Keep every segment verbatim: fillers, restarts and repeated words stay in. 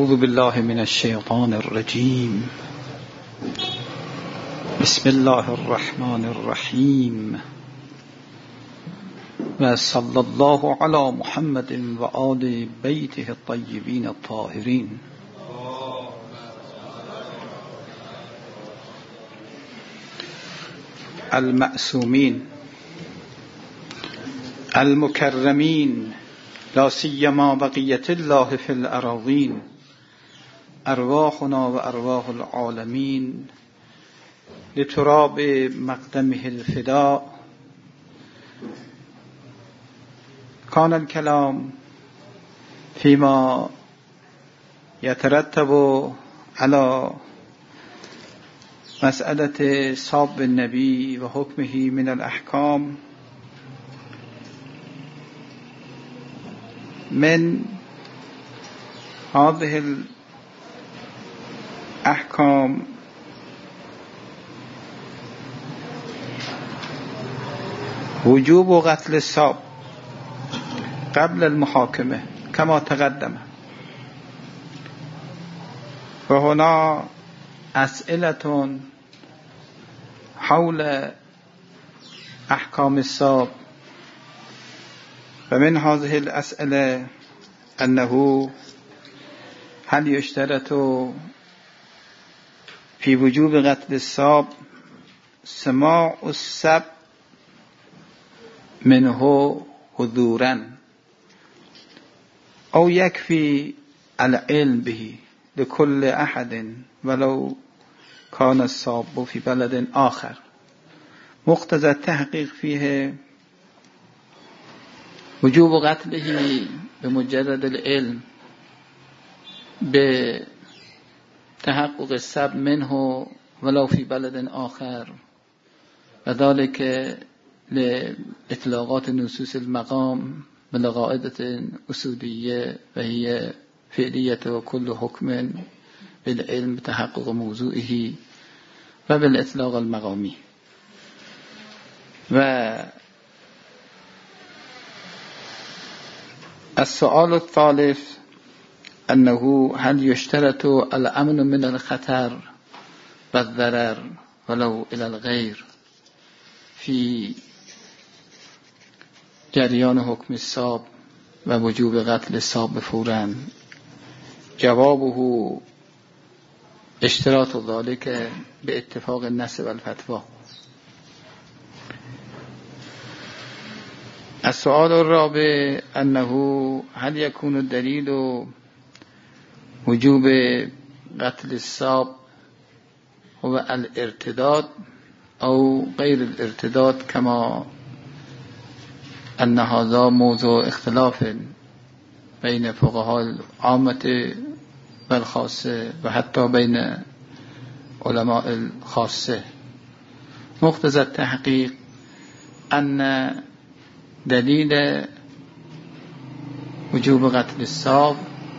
أعوذ بالله من الشيطان الرجيم. بسم الله الرحمن الرحيم. وصلى الله على محمد وآل بيته الطيبين الطاهرين. المعصومين المكرمين لا سيما بقية الله في الأراضين. أرواحنا وأرواح العالمين لتراب مقدمه الفداء. كان الكلام فيما يترتب على مسألة صاب النبي وحكمه من الأحكام من هذه الأحكام وجوب قتل الصاب قبل المحاكمة كما تقدم. وهنا أسئلة حول أحكام الصاب، فمن هذه الأسئلة أنه هل يشترط في وجوب قتل الصاب سماع السب منه حضورا أو يكفي العلم به لكل أحد ولو كان الصاب في بلد آخر؟ مقتضى التحقيق فيه وجوب قتله بمجرد العلم بتحقق السب منه ولو في بلد آخر، وذلك لإطلاقات نصوص المقام بالقاعدة أصولية وهي فعلية وكل حكم بالعلم بتحقق موضوعه وبالإطلاق المقامي. والسؤال الثالث أنه هل يشترط الأمن من الخطر والضرر ولو إلى الغير في جريان حكم الصاب ووجوب قتل الصاب فورا؟ جوابه اشتراط ذلك باتفاق النص والفتوى. السؤال الرابع أنه هل يكون الدليل وجوب قتل الصاب هو الارتداد أو غير الارتداد، كما أن هذا موضوع اختلاف بين فقهاء العامة والخاصة وحتى بين علماء الخاصة. مقتضى التحقيق أن دليل وجوب قتل الصاب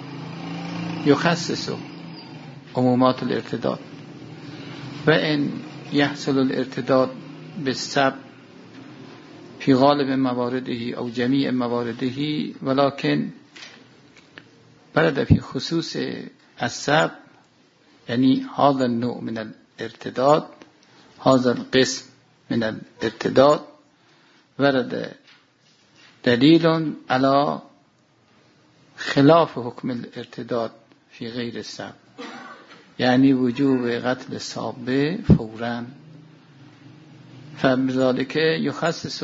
يخصص عمومات الارتداد، وإن يحصل الارتداد بالسب في غالب موارده أو جميع موارده، ولكن ورد في خصوص السب يعني هذا النوع من الارتداد، هذا القسم من الارتداد ورد دليل على خلاف حكم الارتداد في غير السب، يعني وجوب قتل الصاب فورا، فبذلك يخصص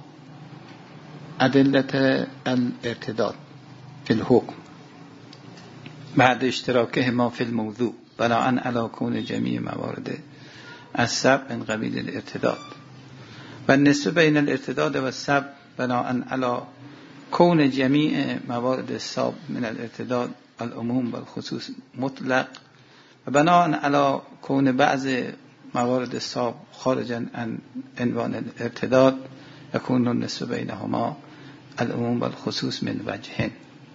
أدلة الارتداد في الحكم بعد اشتراكهما في الموضوع بناء على كون جميع موارد السب من قبيل الارتداد، والنسبة بين الارتداد والسب بناء على كون جميع موارد السب من الارتداد العموم والخصوص مطلق، وبناء على كون بعض موارد السب خارجا عن عنوان الارتداد يكون النسبة بينهما العموم والخصوص من وجهين.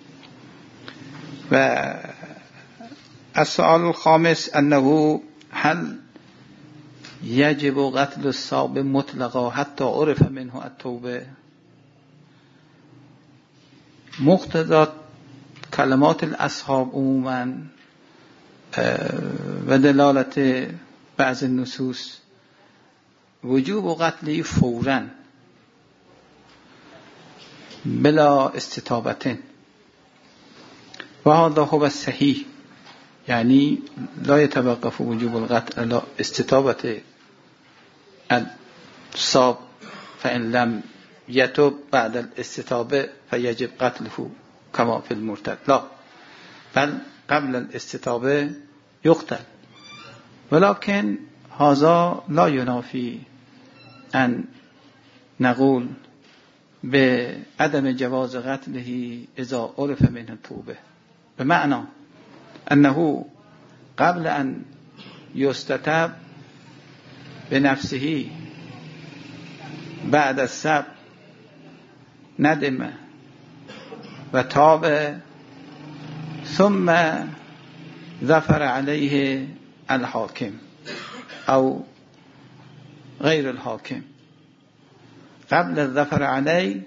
والسؤال الخامس أنه هل يجب قتل الصاب مطلقا حتى عرف منه التوبة؟ مقتضى کلمات الاصحاب عموما و دلالت بعض النصوص وجوب و قتل فوراً بلا استتابة و هذا هو الصحيح، يعني لا يتوقف وجوب القتل على استتابة الصاب فإن لم يتوب بعد الاستتابة فيجب قتله كما في المرتد، لا، بل قبل الاستتابة يقتل. ولكن هذا لا ينافي أن نقول بعدم جواز قتله إذا عرف منه التوبة، بمعنى أنه قبل أن يستتاب بنفسه بعد السب ندم و تاب ثم ظفر عليه الحاكم أو غير الحاكم. قبل الظفر عليه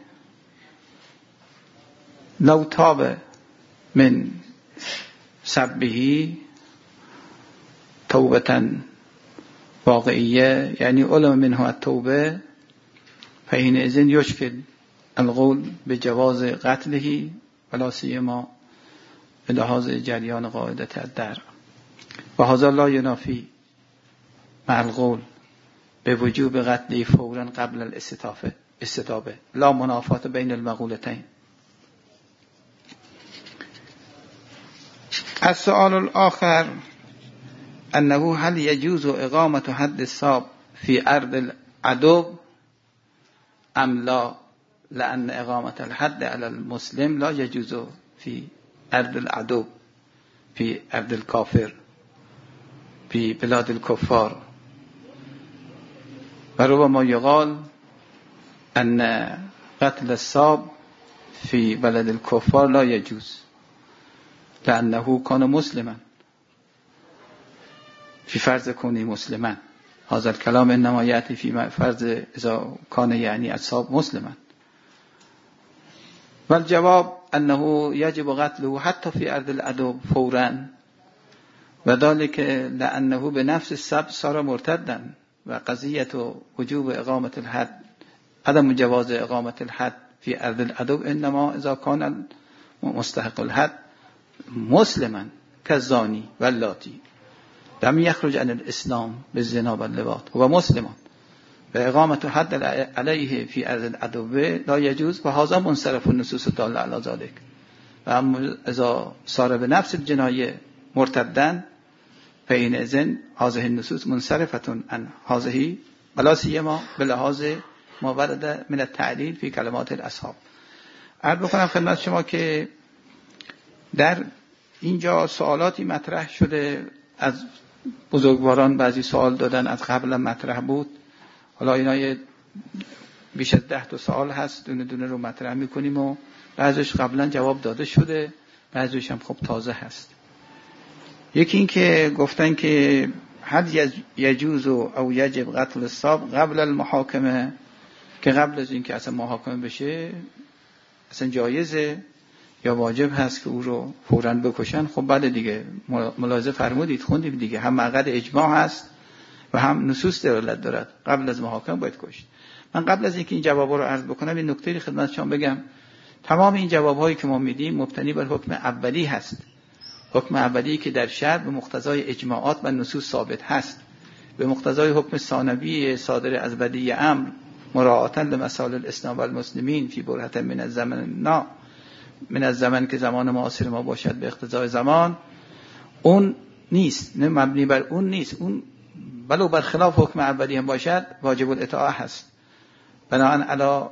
لو تاب من سبه توبة واقعية، يعني علم منه التوبة، فحينئذ يشكل القول بجواز قتله ولا سيما بلحاظ جریان قاعدة الدرع، وهذا لا ينافي مع القول بوجوب قتله فورا قبل الاستتابة، لا منافات بين المقولتين. السؤال الآخر أنه هل يجوز إقامة حد الصاب في أرض العدو أم لا، لأن إقامة الحد على المسلم لا يجوز في أرض العدو، في أرض الكافر، في بلاد الكفار. وربما يقال أن قتل الصاب في بلد الكفار لا يجوز لأنه كان مسلما، في فرض كونه مسلما. هذا الكلام إنما يأتي في فرض إذا كان يعني الصاب مسلما. والجواب أنه يجب قتله حتى في أرض العدو فورا، وذلك لأنه بنفس السبب صار مرتدا، وقضية وجوب إقامة الحد عدم جواز إقامة الحد في أرض العدو إنما إذا كان مستحق الحد مسلما كالزاني واللاتي لم يخرج عن الإسلام بالزنا واللواط، هو مسلم، وإقامة حد عليه في أرض العدو لا يجوز، وهذا منصرف النصوص الدالة على ذلك. وأما إذا صار بنفس الجناية مرتدا فحينئذ هذه النصوص منصرفة عن هذه، ولا سيما بلحاظ ما ورد من التعلیل في کلمات الاصحاب. عرض بکنم خدمت شما که در اینجا سوالاتی مطرح شده از بزرگواران، بعضی سوال دادن، از قبل مطرح بود، حالا اینا بیش از ده تا سوال هست، دونه دونه رو مطرح میکنیم و بعضیش قبلا جواب داده شده، بعضیش هم خب تازه هست. یکی این که گفتن که حد یجوز او یجب قتل الصاب قبل المحاکمه، که قبل از این که اصلا محاکمه بشه اصلا جایزه یا واجب هست که او رو فوراً بکشن. خب بعد دیگه ملاحظه فرمودید، خوندیم دیگه، هم مقعد اجماع هست و هم نصوص دلالت دارد قبل از محاکمه باید کشت. من قبل از اینکه این جوابا رو عرض بکنم این نکته خدمت شما بگم، تمام این جوابهایی که ما میدیم مبتنی بر حکم اولی هست، حکم اولی که در شرع به مقتضای اجماعات و نصوص ثابت هست، به مقتضای حکم ثانوی صادر از بدیع امر مراعاتا لمصالح الاسلام و المسلمین فی برهة من الزمن نا من الزمن که زمان معاصر ما باشد به اقتضای زمان، اون نیست، نه مبنی بر اون نیست، اون ولو بر خلاف حکم اولی هم باشد واجب الاطاعه هست. بناهن علی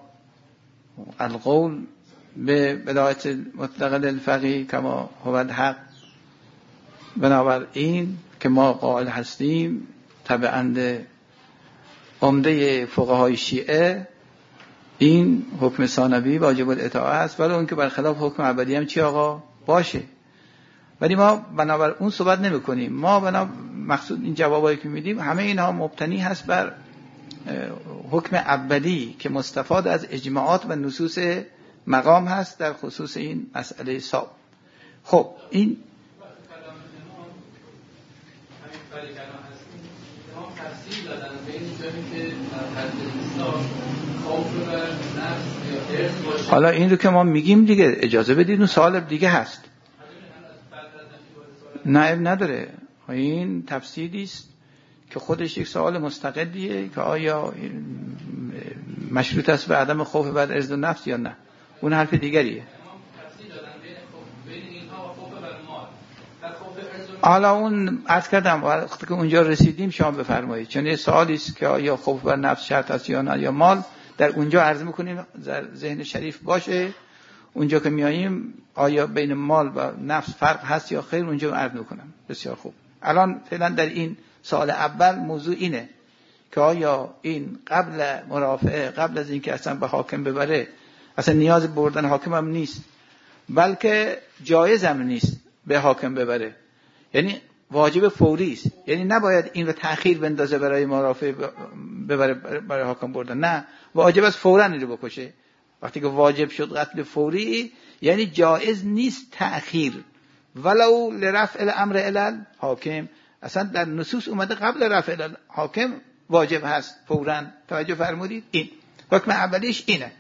القول به ولایت مطلقه للفقیه کما هو الحق، بنابراین که ما قائل هستیم تبعند عمده فقهای شیعه این حکم ثانوی واجب الاطاعه است، ولی اون که برخلاف حکم اولی هم چی آقا باشه. ولی ما بنابر اون صحبت نمی کنیم، ما بنا مقصود این جوابایی که میدیم همه اینها مبتنی هست بر حکم اولی که مستفاد از اجماعات و نصوص مقام هست در خصوص این مسئله صاب. خب این تفصیل دادن به این جایی که در خوف و نفس یا ارث باشه. حالا این رو که ما میگیم دیگه اجازه بدید اون سوال دیگه هست. نه نداره. این تفصیلی است که خودش یک سوال مستقلیه که آیا مشروط است به عدم خوف بعد ارث و نفس یا نه. اون حرف دیگریه. حالا اون عرض کردم وقتی که اونجا رسیدیم شما بفرمایید، چون یه سوالی است که آیا خوف بر نفس شرط است یا نه یا مال، در اونجا عرض میکنیم در ذهن شریف باشه. اونجا که میاییم آیا بین مال و نفس فرق هست یا خیر، اونجا عرض میکنم. بسیار خوب. الان فعلا در این سوال اول موضوع اینه که آیا این قبل مرافعه، قبل از اینکه اصلا به حاکم ببره، اصلا نیاز بردن حاکم هم نیست، بلکه جایز هم نیست به حاکم ببره، یعنی واجب فوری است، یعنی نباید این رو تأخیر بندازه برای مرافعه ببره برای حاکم بردن، نه واجب است فوراً این رو بکشه. وقتی که واجب شد قتل فوری، یعنی جایز نیست تأخیر، ولو لرفع الامر الی حاکم. اصلا در نصوص اومده قبل رفع الی حاکم واجب هست فوراً. توجه فرمودید؟ این حکم اولیش اینه.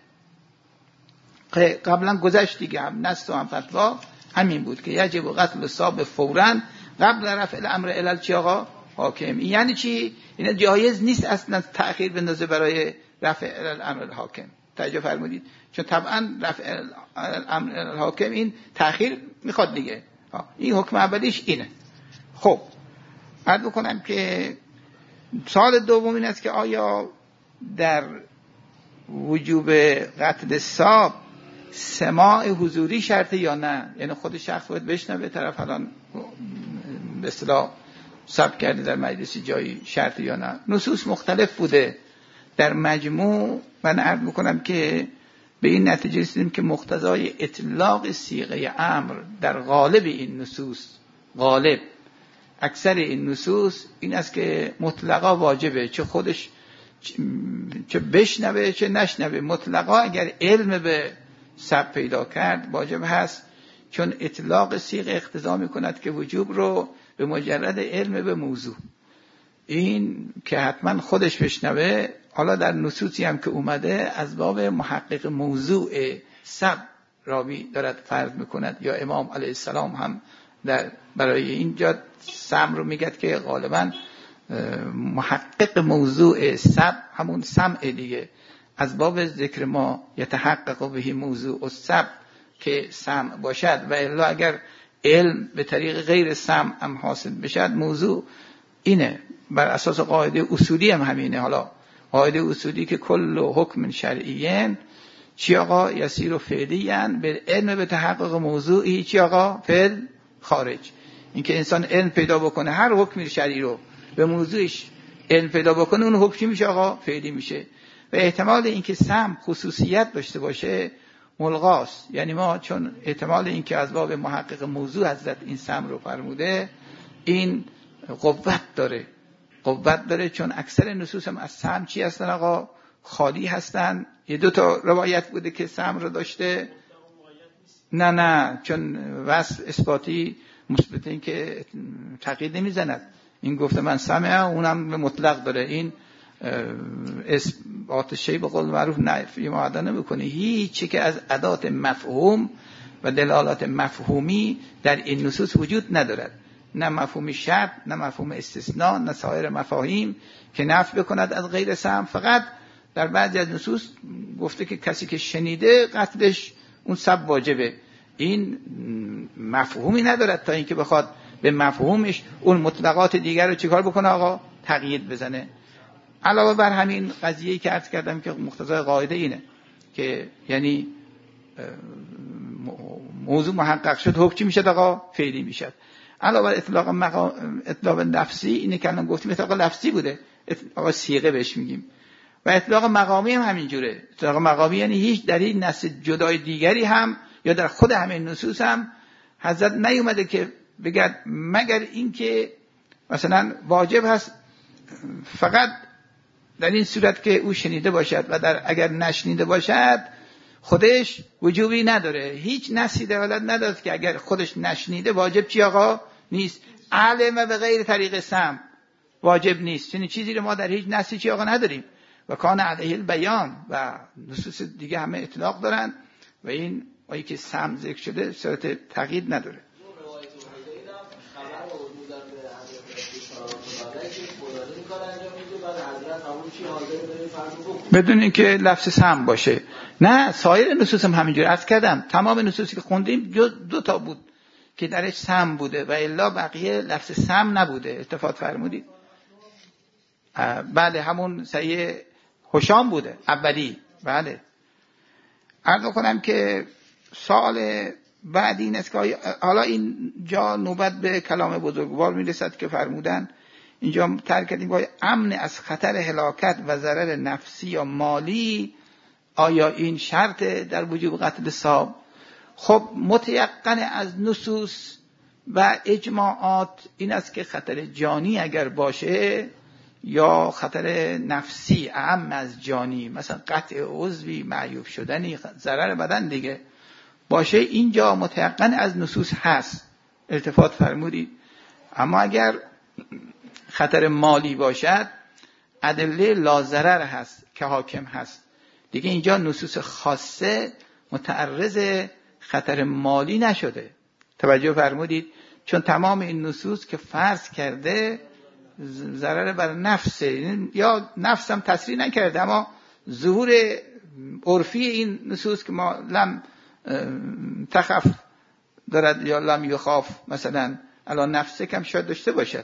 قبلا گذشت دیگه، هم نص و هم فتوا همین بود که یجب قتل الصاب فوراً قبل رفع الامر الی چی آقا حاکم. یعنی چی؟ این جایز نیست اصلا تأخیر بندازه برای رفع الامر الحاکم. توجه فرمودید؟ چون طبعا رفع الامر الحاکم این تأخیر میخواد دیگه. این حکم اولیش اینه. خب عرض بکنم که سوال دوم این است که آیا در وجوب قتل صاب سماع حضوری شرطه یا نه، یعنی خود شخص باید بشنوه، طرف الان به اصطلاح ثبت کرده در مجلس جایی، شرطه یا نه. نصوص مختلف بوده. در مجموع من عرض میکنم که به این نتیجه رسیدیم که مقتضای اطلاق صیغه امر در غالب این نصوص، غالب اکثر این نصوص این است که مطلقا واجبه، چه خودش چه بشنوه چه نشنوه. مطلقا اگر علم به سب پیدا کرد واجب هست، چون اطلاق صیغه اقتضا میکند که وجوب رو به مجرد علم به موضوع، این که حتما خودش بشنوه. حالا در نصوصی هم که اومده از باب محقق موضوع سب راوی دارد فرض میکند، یا امام علیه السلام هم در برای اینجا سم رو میگد که غالبا محقق موضوع سب همون سمع دیگه، از باب ذکر ما یتحقق به موضوع السب که سمع باشد، و الا اگر علم به طریق غیر سمع هم حاصل بشد موضوع اینه. بر اساس قاعده اصولی هم همینه. حالا قاعده اصولی که کل حکم شرعیین چی آقا یسیر و فعلیین به علم به تحقق موضوعی چی آقا فعل خارج. این که انسان علم پیدا بکنه هر حکم شرعی رو به موضوعش علم پیدا بکنه، اون حکمی میشه آقا فعلی میشه. و احتمال اینکه سم خصوصیت داشته باشه ملغاست، یعنی ما چون احتمال اینکه از باب محقق موضوع حضرت این سم رو فرموده این قوت داره، قوت داره چون اکثر نصوص هم از سم چی هستن آقا خالی هستن. یه دو تا روایت بوده که سم رو داشته، نه نه چون وصف اثباتی مثبت این که تقیید نمیزند. این گفته من سمع، اونم مطلق داره. این اثبات شی به قول معروف نفی معادله نمیکنه. هیچی که از ادات مفهوم و دلالات مفهومی در این نصوص وجود ندارد، نه مفهوم شرط، نه مفهوم استثناء، نه سایر مفاهیم که نفی بکند از غیر سمع. فقط در بعضی از نصوص گفته که کسی که شنیده قتلش اون سب واجبه. این مفهومی ندارد تا اینکه بخواد به مفهومش اون مطلقات دیگر رو چیکار بکنه آقا تقیید بزنه. علاوه بر همین قضیه‌ای که عرض کردم که مقتضای قاعده اینه که یعنی موضوع محقق شد حکم چی میشد آقا فعلی میشد. علاوه بر اطلاق مقام اطلاق لفظی اینه که الان گفتیم اطلاق لفظی بوده، اطلاق صیغه بهش میگیم. و اطلاق مقامی هم همینجوره. اطلاق مقامی یعنی هیچ در این نص جدای دیگری هم یا در خود همین نصوص هم حضرت نیومده که بگد مگر اینکه مثلا واجب هست فقط در این صورت که او شنیده باشد، و در اگر نشنیده باشد خودش وجوبی نداره. هیچ نصی دلالت نداره که اگر خودش نشنیده واجب چی آقا نیست. علم به غیر طریق سمع واجب نیست. چنین چیزی رو ما در هیچ نصی چی آقا نداریم. و کان علیه البیان و نصوص دیگه همه اطلاق دارن و این آیه که سمع ذکر شده صورت تقیید نداره. بدون اینکه لفظ سمع باشه. نه سایر نصوص هم همینجور عرض کردم. تمام نصوصی که خوندیم جز دو تا بود که درش سمع بوده و الا بقیه لفظ سمع نبوده. التفات فرمودید؟ بله همون صحیح هشام بوده اولی. بله عرض کنم که سال بعد این است که حالا این جا نوبت به کلام بزرگوار میرسد که فرمودن اینجا ترک کردیم باید امن از خطر هلاکت و ضرر نفسی یا مالی. آیا این شرط در وجوب قتل صاب؟ خب متیقن از نصوص و اجماعات این است که خطر جانی اگر باشه یا خطر نفسی اهم از جانی، مثلا قطع عضوی، معیوب شدنی، ضرر بدن دیگه باشه، اینجا متیقن از نصوص هست. التفات فرمودید. اما اگر خطر مالی باشد ادله لازرر هست که حاکم هست دیگه. اینجا نصوص خاصه متعرض خطر مالی نشده. توجه فرمودید؟ چون تمام این نصوص که فرض کرده ضرر بر نفسه یا نفس هم تصریح نکرده، اما ظهور عرفی این نصوص که ما لم تخف دارد یا لم یخاف مثلا الان نفسه کم شاید داشته باشد.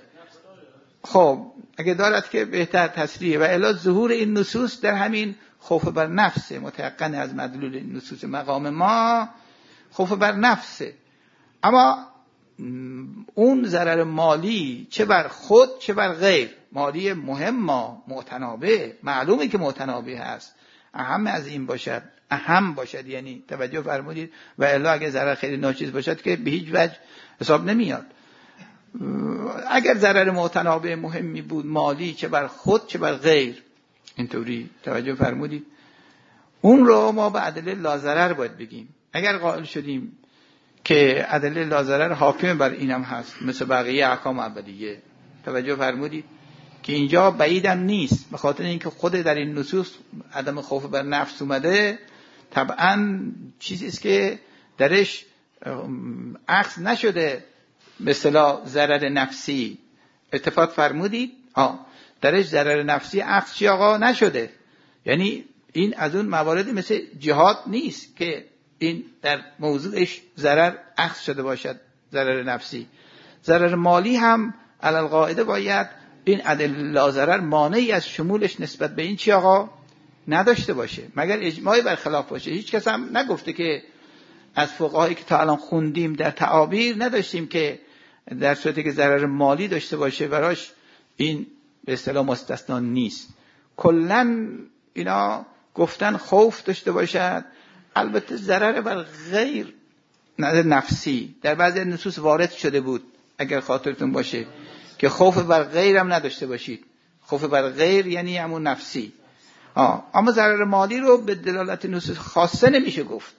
خب اگه دارد که بهتر تصریح و الا ظهور این نصوص در همین خوف بر نفسه. متيقن از مدلول این نصوص مقام ما خوف بر نفسه. اما اون ضرر مالی چه بر خود چه بر غیر، مالی مهم ما متنابه، معلومه که متنابه هست، اهم از این باشد، اهم باشد، یعنی توجه فرمودید. و الا اگه ضرر خیلی ناچیز باشد که به هیچ وجه حساب نمیاد. اگر ضرر متنابه مهمی بود مالی چه بر خود چه بر غیر اینطوری توجه فرمودید، اون رو ما به ادله لازرر باید بگیم. اگر قائل شدیم که ادله لازرر حاکم بر اینم هست مثل بقیه احکام اولیه، توجه فرمودید که اینجا بعیدم نیست به خاطر اینکه خود در این نصوص عدم خوف بر نفس اومده، طبعا چیزی است که درش عکس نشده به اصطلاح ضرر نفسی. اتفاق فرمودید؟ ها درش ضرر نفسی عکس چی آقا نشده. یعنی این از اون مواردی مثل جهاد نیست که این در موضوعش ضرر عکس شده باشد، ضرر نفسی. ضرر مالی هم علی القاعده باید این عدل لا مانعی از شمولش نسبت به این چی آقا نداشته باشه، مگر اجماعی برخلاف باشه. هیچ کس هم نگفته که از فقهایی که تا الان خوندیم در تعابیر نداشتیم که در صورتی که ضرر مالی داشته باشه براش این به اصطلاح مستثنا نیست. کلن اینا گفتن خوف داشته باشد. البته ضرر بر غیر نظر نفسی در بعضی نصوص وارد شده بود اگر خاطرتون باشه که خوف بر غیر هم نداشته باشید. خوف بر غیر یعنی همون نفسی. آه. اما ضرر مالی رو به دلالت نصوص خاصه نمیشه گفت.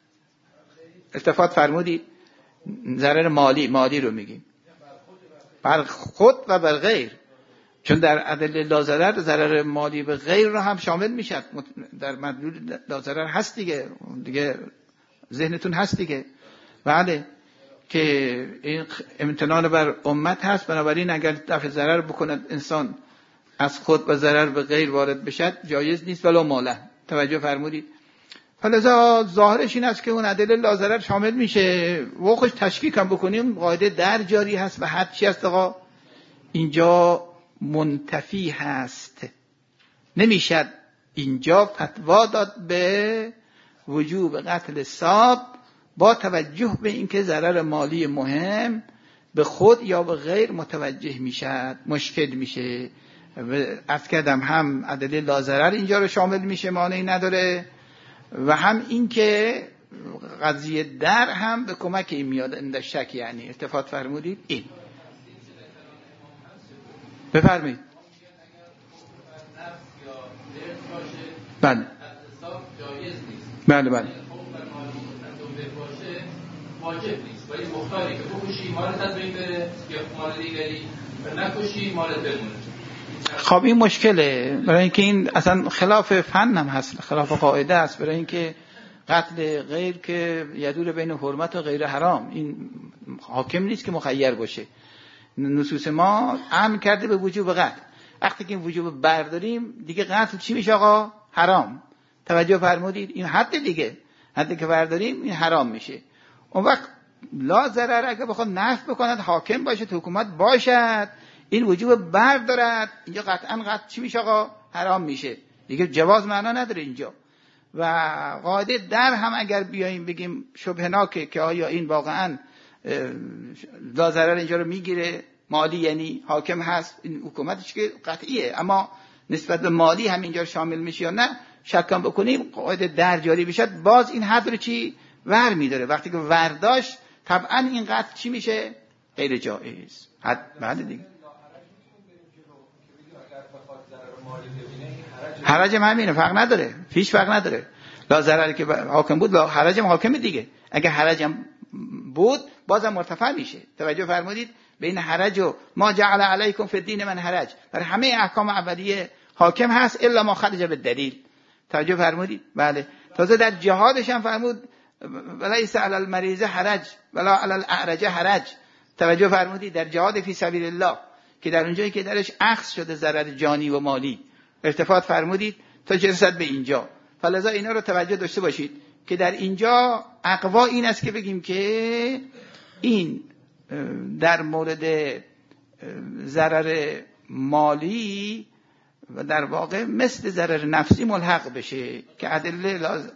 التفات فرمودید؟ ضرر مالی مالی رو میگیم بر خود و بر غیر، چون در ادله لازرر ضرر مالی به غیر رو هم شامل میشد. در مدلول لازرر هست دیگه، دیگه ذهنتون هست دیگه. بله که این امتنان بر امت هست، بنابراین اگر دفع ضرر بکند انسان از خود و ضرر به غیر وارد بشد جایز نیست ولا ماله. توجه فرمودید؟ فلذا ظاهرش این است که اون ادله لازرر شامل میشه. واقعش تشکیک هم بکنیم قاعده در جاری هست و حد چی هست آقا اینجا منتفی هست، نمیشد اینجا فتوا داد به وجوب قتل صاب با توجه به اینکه ضرر مالی مهم به خود یا به غیر متوجه میشد، مشکل میشه. عرض کردم هم ادله لازرر اینجا رو شامل میشه، مانعی نداره، و هم اینکه قضیه در هم به کمک این میاد اند شک. یعنی اتفاق فرمودید این بفرمایید. بله بله بله واجب نیست، ولی مختاری که بکشی مالت از بین بره یا مال دیگری و نکشی مالت بمونه. خب این مشکله، برای اینکه این اصلا خلاف فن هم هست، خلاف قاعده است. برای اینکه قتل غیر که یدور بین حرمت و غیر حرام، این حاکم نیست که مخیر باشه. نصوص ما امر کرده به وجوب قتل. وقتی که این وجوب برداریم دیگه قتل چی میشه آقا؟ حرام. توجه فرمودید؟ این حد دیگه، حدی که برداریم این حرام میشه. اون وقت لا ضرر اگه بخواد نفی بکند، حاکم باشه، حکومت باشد، این وجوب بردارد، اینجا قطعا قطع چی میشه آقا؟ حرام میشه دیگه. جواز معنا نداره اینجا. و قاعده در هم اگر بیاییم بگیم شبهناکه که آیا این واقعا لا ضرر اینجا رو میگیره، مالی یعنی حاکم هست، این حکومتش که قطعیه، اما نسبت به مالی هم اینجا شامل میشه یا نه، شکم بکنیم قاعده در جاری بشد، باز این حد رو چی ور میداره. وقتی که ورداشت طبعا این قطع چی میشه؟ غیر جایز. حد بعد دیگه حرج هم همینه، فرق نداره، هیچ فرق نداره. لا ضرری که حاکم بود، لا حرج هم حاکم دیگه. اگه حرج هم بود بازم مرتفع میشه. توجه فرمودید؟ بین حرج و ما جعل علیکم فی الدین من حرج، برای همه احکام اولیه حاکم هست الا ما خرج بالدلیل. توجه فرمودید؟ بله. تازه در جهادش هم فرمود ولیس علی المریض حرج ولا علی الاعرج حرج. توجه فرمودید؟ در جهاد فی سبیل الله که در اونجایی که درش اخذ شده ضرر جانی و مالی، ارتفاع فرمودید تا چه رسد به اینجا. فلذا اینا رو توجه داشته باشید که در اینجا اقوا این است که بگیم که این در مورد ضرر مالی و در واقع مثل ضرر نفسی ملحق بشه که ادله لازم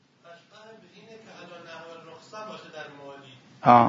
آه.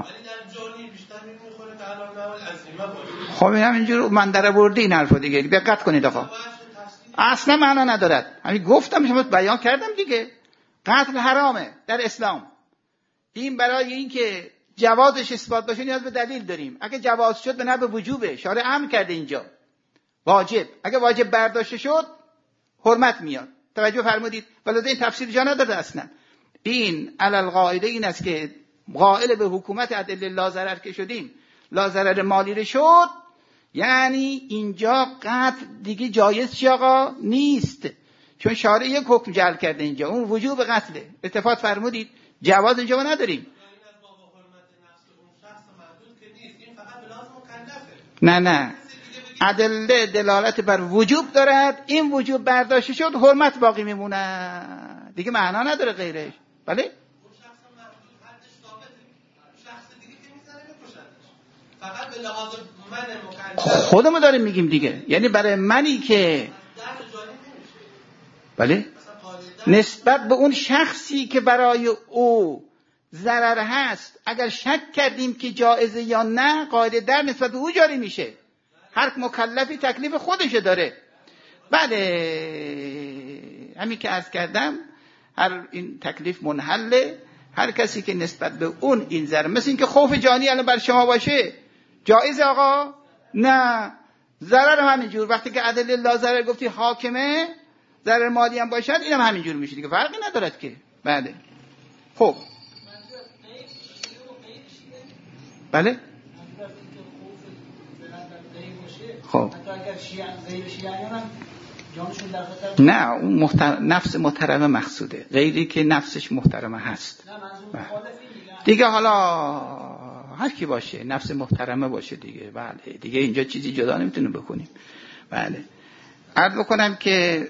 خب این همینجور من در بردی این حرفو دیگه، دقت کنید آقا، اصلا معنا ندارد. همین گفتم، شما بیان کردم دیگه. قتل حرامه در اسلام. این برای این که جوازش اثبات بشه نیاز به دلیل داریم. اگه جواز شد به نحو وجوبه، شارع امر کرده اینجا واجب. اگه واجب برداشته شد حرمت میاد. توجه فرمودید؟ ولی این تفسیر جا نداده اصلا. این علل قاعده این است که قائل به حکومت ادله لا ضرر که شدیم، لا ضرر مالی رو شد، یعنی اینجا قتل دیگه جایز چی آقا؟ نیست. چون شارع یک حکم جعل کرده اینجا، اون وجوب قتله. اتفاق فرمودید؟ جواز اینجا نداریم. نه نه، ادله دلالت بر وجوب دارد، این وجوب برداشته شد حرمت باقی میمونه دیگه، معنا نداره غیرش. بله خودمون داریم میگیم دیگه، یعنی برای منی که بله نسبت به اون شخصی که برای او ضرر هست اگر شک کردیم که جایزه یا نه، قاعده در نسبت به او جاری میشه. هر مکلفی تکلیف خودشه داره. بله همین که عرض کردم، هر این تکلیف منحله. هر کسی که نسبت به اون این ضرر، مثل این که خوف جانی الان بر شما باشه جایز آقا؟ نه. ضرر هم همینجور، وقتی که ادله لا ضرر گفتی حاکمه، ضرر مالی هم باشد اینم هم همینجور میشه دیگه، فرقی ندارد که. بله خب بله خب نه، اون محتر... نفس محترمه مقصوده، غیری که نفسش محترمه هست دیگه. حالا هر کی باشه نفس محترمه باشه دیگه. بله دیگه اینجا چیزی جدا نمیتونیم بکنیم. بله عرض بکنم که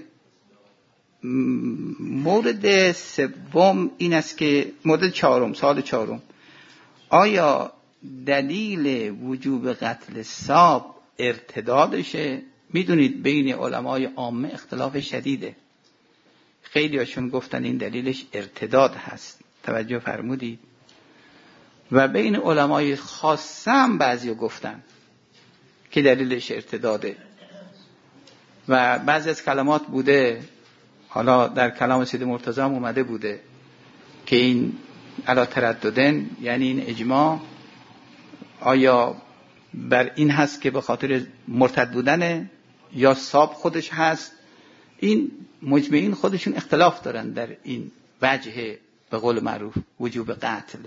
مورد سوم این است که مورد چهارم، سال چهارم، آیا دلیل وجوب قتل ساب ارتدادشه؟ میدونید بین علمای عامه اختلاف شدیده. خیلی هاشون گفتن این دلیلش ارتداد هست. توجه فرمودید؟ و بین علمای خاصه هم بعضی گفتن که دلیلش ارتداده. و بعضی از کلمات بوده، حالا در کلام سید مرتضی هم اومده بوده که این علا ترددن، یعنی این اجماع آیا بر این هست که به خاطر مرتد بودن یا ساب خودش هست. این مجمعین خودشون اختلاف دارن در این وجه به قول معروف وجوب قتل.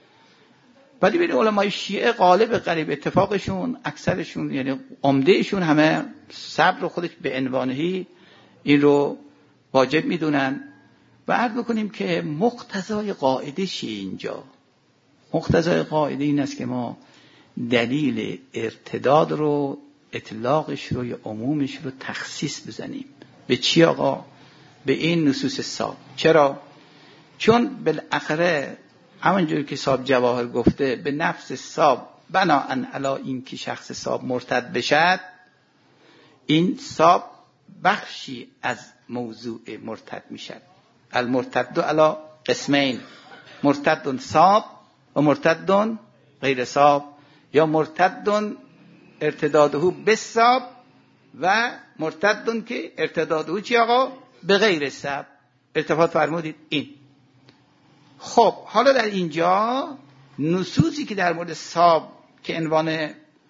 ولی بین علمای شیعه غالب قریب اتفاقشون اکثرشون یعنی عمدهشون همه صبر رو خودش به عنوانهی این رو واجب میدونن. و عرض بکنیم که مقتضای قاعده چیه اینجا؟ مقتضای قاعده این است که ما دلیل ارتداد رو اطلاقش رو یا عمومش رو تخصیص بزنیم. به چی آقا؟ به این نصوص صاحب. چرا؟ چون بالاخره همونجور که صاحب جواهر گفته به نفس صاحب بناءً علی این که شخص صاحب مرتد بشد، این صاحب بخشی از موضوع مرتد میشد. المرتد علی قسمین، مرتد صاحب و مرتد غیر صاحب، یا مرتد ارتداده بالصاحب و مرتد که ارتداده چی آقا؟ به غیر صاحب. ارتباط فرمودید این. خب حالا در اینجا نصوصی که در مورد صاحب که عنوان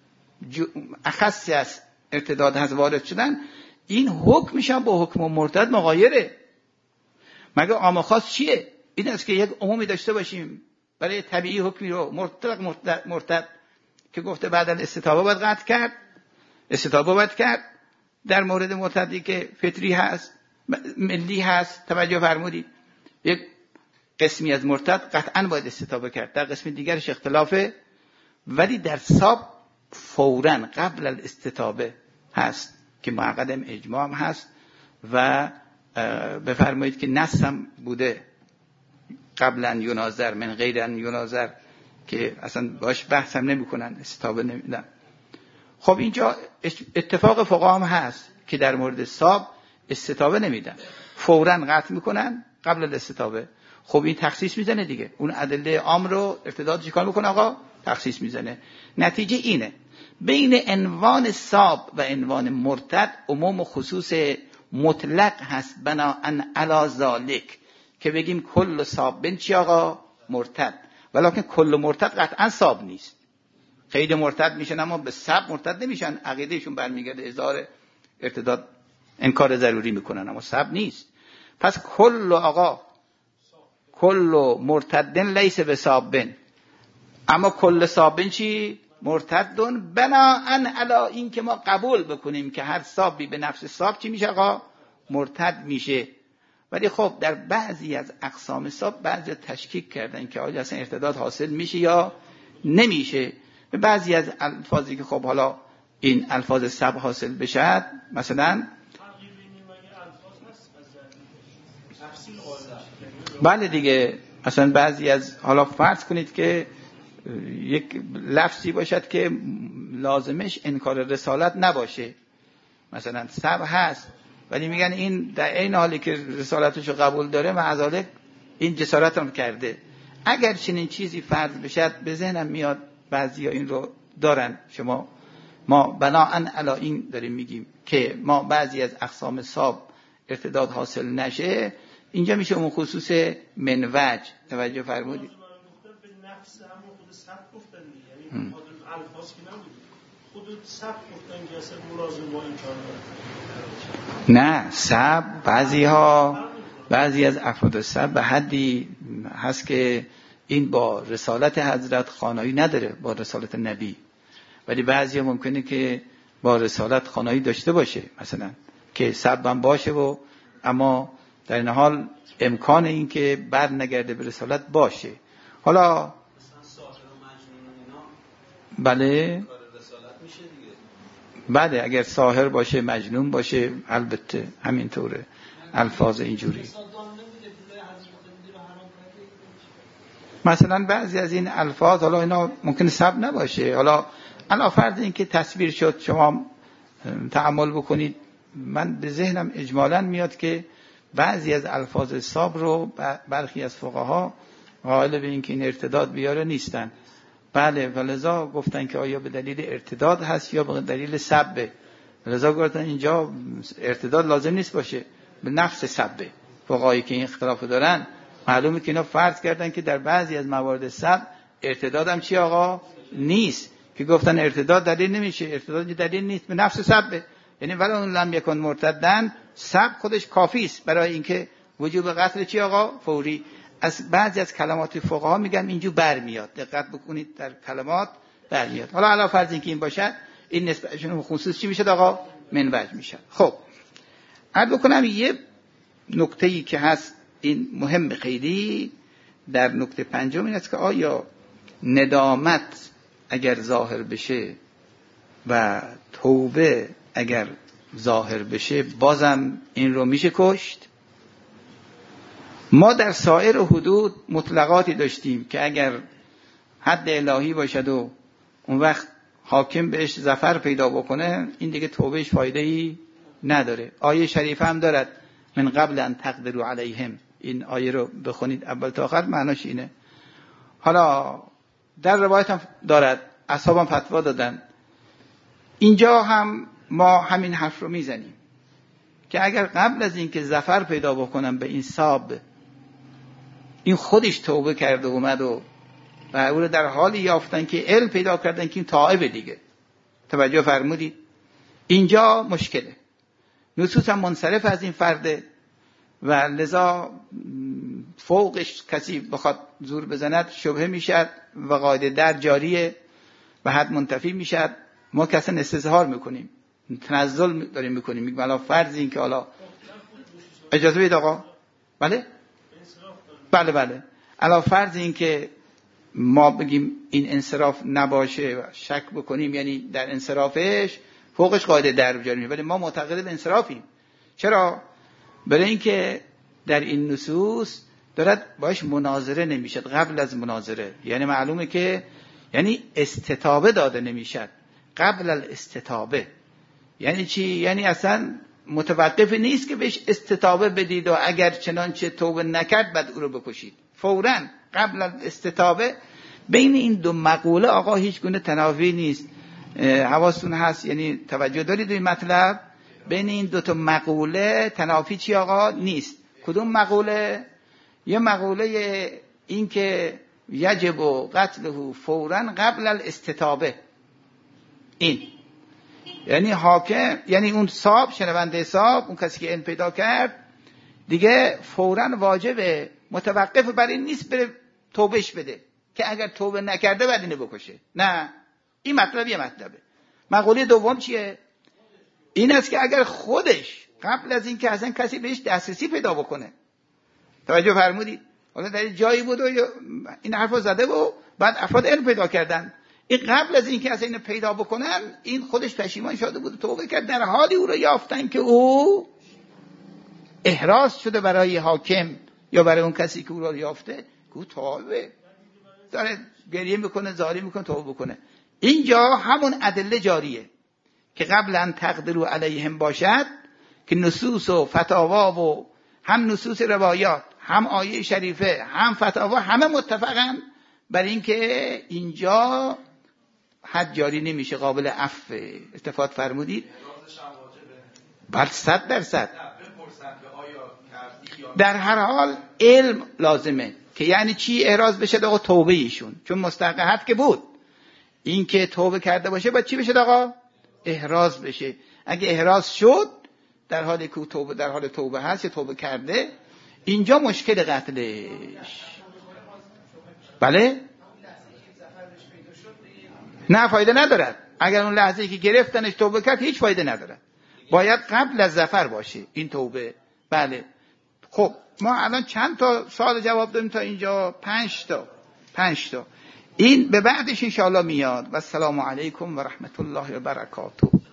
اخصی از ارتداد هست وارد شدن، این حکم میشن با حکم مرتد مغایره. مگه عام خاص چیه؟ این است که یک عمومی داشته باشیم برای طبیعی حکمی رو مطلق مرتد, مرتد که گفته بعد از استتابه باید قطع کرد، استتابه باید کرد در مورد مرتدی که فطری هست ملی هست. توجه فرمودید یک قسمی از مرتد قطعا باید استتابه کرد، در قسم دیگرش اختلافه. ولی در صاحب فوراً قبل الاستتابه هست که معقدم اجماع هست و بفرمایید که نص هم بوده قبلا یناظر من غیر ان یناظر که اصلا باش بحث هم نمی کنن، استتابه نمیدن. خب اینجا اتفاق فقها هم هست که در مورد صاحب استتابه نمیدن، فوراً قطع میکنن قبل الاستتابه. خب این تخصیص میزنه دیگه، اون ادله عام رو ارتداد چیکار میکنه آقا؟ تخصیص میزنه. نتیجه اینه بین عنوان صاحب و عنوان مرتد عموم و خصوص مطلق هست بناءً علی ذالک که بگیم کل صاحب چی آقا؟ مرتد. ولکن کل مرتد قطعا صاحب نیست. خیلی مرتد میشن اما به صاحب مرتد نمیشن، عقیدهشون برمیگرده اظهار ارتداد انکار ضروری میکنن اما صاحب نیست. پس کل آقا کل مرتدن لیس به صاحبن، اما کل صاحبن چی؟ مرتدن بناءً علی این که ما قبول بکنیم که هر صاحبی به نفس صاحب چی میشه آقا؟ مرتد میشه. ولی خب در بعضی از اقسام صاحب بعضی تشکیک کردن که آیا اصلا ارتداد حاصل میشه یا نمیشه. به بعضی از الفاظی که خب حالا این الفاظ صاحب حاصل بشه، مثلا بله دیگه، اصلا بعضی از حالا فرض کنید که یک لفظی باشد که لازمش انکار رسالت نباشه، مثلا صاحب هست ولی میگن این در این حالی که رسالتشو قبول داره معذالک این جسارت هم کرده. اگر چنین چیزی فرض بشد به ذهنم میاد بعضی ها این رو دارن. شما ما بناءً علی این داریم میگیم که ما بعضی از اقسام صاحب ارتداد حاصل نشه، اینجا میشه اون خصوص منوج. توجه فرمودید؟ به نفس همون خود صف گفتن دیگه، یعنی خود الفاظ که نبود، خود صف گفتن که اصلا ملازم با این کار نه. صف بعضی ها بعضی از افراد صف به حدی هست که این با رسالت حضرت خانایی نداره، با رسالت نبی. ولی بعضی ها ممکنه که با رسالت خانایی داشته باشه، مثلا که صف هم باشه و اما در این حال امکان این که بر نگرده به رسالت باشه. حالا بله بله اگر ساحر باشه مجنون باشه البته همینطوره الفاظ اینجوری. مثلا بعضی از این الفاظ حالا اینا ممکنه سب نباشه. حالا علا فرض این که تصویر شد شما تأمل بکنید، من به ذهنم اجمالاً میاد که بعضی از الفاظ صاب رو برخی از فقها قائل به این که این ارتداد بیاره نیستن. بله ولذا گفتن که آیا به دلیل ارتداد هست یا به دلیل سبه. ولذا گفتن اینجا ارتداد لازم نیست باشه، به نفس سبه. فقهایی که این اختلاف دارن معلومه که اینا فرض کردن که در بعضی از موارد سب ارتداد هم چی آقا نیست، که گفتن ارتداد دلیل نمیشه، ارتداد دلیل نیست، به نفس سبه. یعنی ولی اون لم یکن مرتدن سب خودش کافی است برای اینکه وجوب قتل چی آقا؟ فوری. از بعضی از کلمات فقها میگن اینجور برمیاد، دقت بکنید در کلمات برمیاد. حالا علاوه فرض اینکه این باشد، این نسبتشون خصوص چی میشه آقا؟ من وجه میشه. خب عرض بکنم یه نکته‌ای که هست این مهم خیلی در نکته پنجم این است که آیا ندامت اگر ظاهر بشه و توبه اگر ظاهر بشه بازم این رو میشه کشت؟ ما در سایر حدود مطلقاتی داشتیم که اگر حد الهی باشد و اون وقت حاکم بهش ظفر پیدا بکنه این دیگه توبهش فایده‌ای نداره. آیه شریفه هم دارد من قبل ان تقدروا علیهم، این آیه رو بخونید اول تا آخر معناش اینه. حالا در روایت هم دارد اصحابم فتوا دادن، اینجا هم ما همین حرف رو میزنیم که اگر قبل از این که ظفر پیدا بکنم به این صاب این خودش توبه کرده اومد و و او رو در حالی یافتن که علم پیدا کردن که این تائب دیگه، توجه فرمودید؟ اینجا مشکله، نصوص هم منصرف از این فرده و لذا فوقش کسی بخواد زور بزند شبهه میشد و قاعده در جاریه و حد منتفی میشد. ما که اصلا استظهار میکنیم، تنزل داریم میکنیم، میگم الان فرض این که حالا اجازه بید آقا، بله بله بله الان فرض این که ما بگیم این انصراف نباشه و شک بکنیم، یعنی در انصرافش فوقش قاعده در جاری میشه، ولی ما معتقد به انصرافیم. چرا؟ برای اینکه در این نصوص دارد باش مناظره نمیشد قبل از مناظره، یعنی معلومه که یعنی استتابه داده نمیشد قبل الاستتابه. یعنی چی؟ یعنی اصلا متوقف نیست که بهش استتابه بدید و اگر چنانچه توبه نکرد بعد او رو بکشید. فوراً قبل الاستتابه. بین این دو مقوله آقا هیچ گونه تنافی نیست، حواستون هست؟ یعنی توجه دارید این مطلب؟ بین این دو تا مقوله تنافی چی آقا نیست. کدوم مقوله؟ یه مقوله این که یجب و قتله فوراً قبل الاستتابه، این یعنی حاکم، یعنی اون صاحب، شنونده صاحب، اون کسی که علم پیدا کرد دیگه فوراً واجبه، متوقف بر این نیست بره توبهش بده که اگر توبه نکرده بعد اینو بکشه. نه، این مطلب یه مطلبه. مقوله دوم چیه؟ این است که اگر خودش قبل از این که اصلا کسی بهش دسترسی پیدا بکنه، توجه فرمودید؟ حالا در جایی بود و این حرفو زده و بعد افراد علم پیدا کردن، این قبل از این که اصلا اینو پیدا بکنن این خودش پشیمان شده بود توبه کرد، در حالی او رو یافتن که او احراز شده برای حاکم یا برای اون کسی که او رو یافته که توبه داره گریه میکنه، زاری میکنه، توبه بکنه. اینجا همون ادله جاریه که قبل ان تقدروا علیهم باشد که نصوص و فتاوا و هم نصوص روایات هم آیه شریفه هم فتاوا همه متفقن بر این که اینجا حد جاری نمیشه، قابل عفو. اتفاق فرمودید؟ بله صد درصد. در هر حال علم لازمه که یعنی چی احراز بشه آقا؟ توبه ایشون، چون مستحق حد که بود، این که توبه کرده باشه باید چی بشه آقا؟ احراز بشه. اگه احراز شد در حالی که توبه در حال توبه هست یا توبه کرده، اینجا مشکل قتلش. بله؟ نه، فایده ندارد. اگر اون لحظه که گرفتنش توبه کرد هیچ فایده ندارد، باید قبل از ظفر باشه این توبه. بله. خب ما الان چند تا سوال جواب دادیم تا اینجا؟ پنج تا. پنج تا. این به بعدش انشاءالله میاد. و السلام علیکم و رحمت الله و برکاته.